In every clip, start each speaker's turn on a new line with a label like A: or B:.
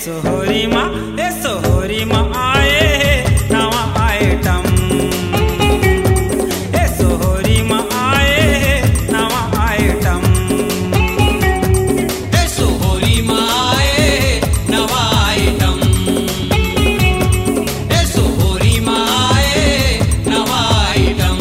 A: सोहरी माँ आए है नवा आइटम। ए सोहरी माँ आए है नवा आइटम।
B: ए सोहरी माँ आए है नवा आइटम। ए सोहरी माँ आए है नवा आइटम।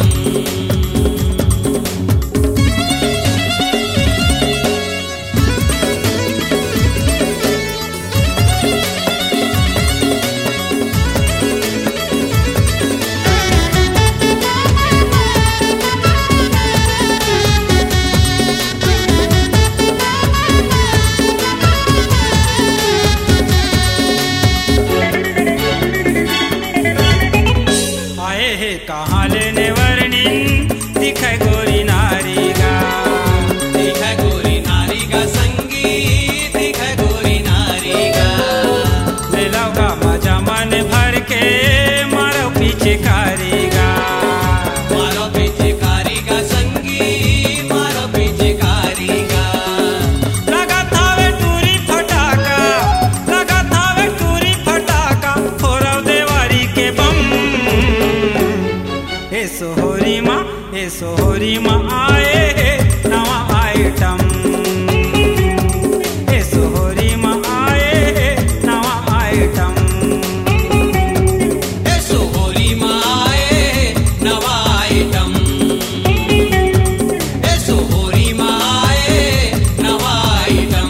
A: कहाँ लेने वर्णिन दिखाए गोरी नारी गा।
B: दिखाए गोरी नारी का संगीत, दिखाए गोरी नारी का।
A: ले लाओ का मजा मन भर के मारो पीछे कारी गा।
B: मारो पीछे कारी का संगीत, मारो पीछे कारी का।
A: लगा था वे टूरी फटाका, लगा था वे टूरी फटाका, फोड़ाओ देवारी के बम। ए सोहरी माँ आए है नवा आइटम। ए सोहरी माँ आए है नवा आइटम।
B: ए सोहरी माँ आए है नवा आइटम। ए सोहरी माँ आए है नवा आइटम।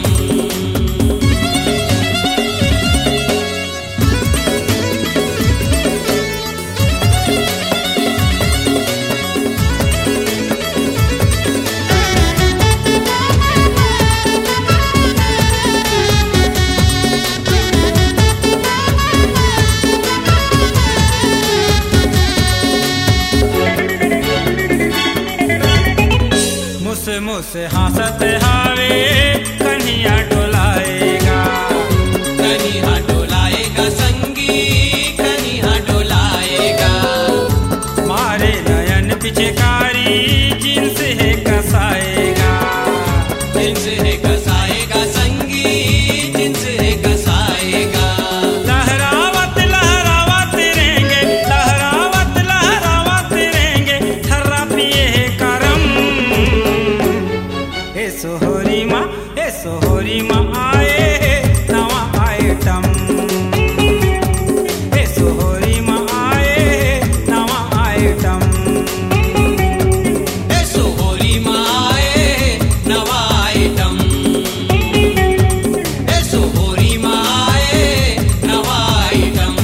A: मुझसे हंसत हावे कन्हैया डोलाएगा।
B: कन्हैया डोलाएगा संगीत, कन्हैया डोलाएगा।
A: मारे नयन पिचकारी जिन्स है कसाएगा।
B: जिन्स है कसाएगा संगीत, जिन्स है कसाएगा।
A: लहरावत लहरावत रहेंगे, लहरावत लहरावत रहेंगे, थर्रा पिए है करम। ए सोहरी माँ आए है नवा आइटम। ए सोहरी माँ आए है नवा आइटम।
B: ए सोहरी माँ आए है नवा आइटम। ए सोहरी माँ आए है नवा आइटम।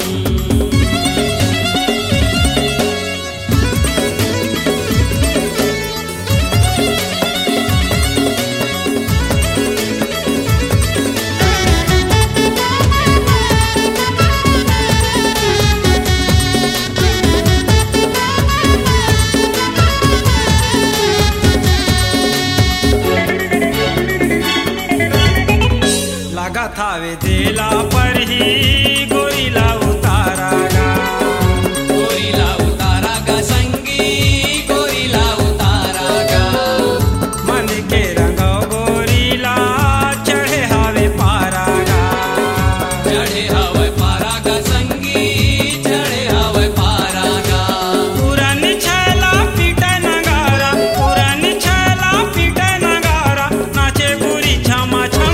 A: लगा था वे देला पर ही गोरीला उतारा गा।
B: गोरीला उतारा गा संगीत, गोरीला उतारा गा।
A: मन के रंगो गोरीला चढ़े हावे पारा गा।
B: चढ़े हवे पारा गा संगीत, चढ़े हवे पारा गा।
A: पुरानी छैला पीटे नगारा, पुरानी छैला पीटे नगारा, नाचे गोरी छमा छम।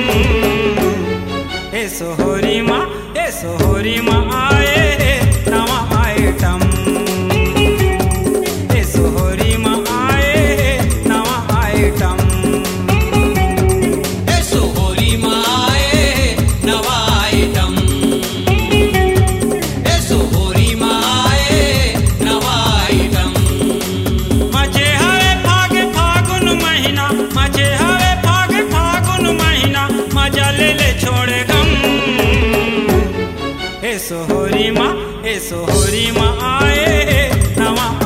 A: ए सोहरी माँ आए है नवा आइटम। ए सोहरी माँ आए है नवा आइटम।
B: ए सोहरी माँ आए है नवा आइटम। ए सोहरी माँ आए है नवा आइटम।
A: मचे हवे फागुन महीना, मचे हवे फागुन महीना, मजा ले ले छोड़े गम। ए सोहरी माँ आए है नवा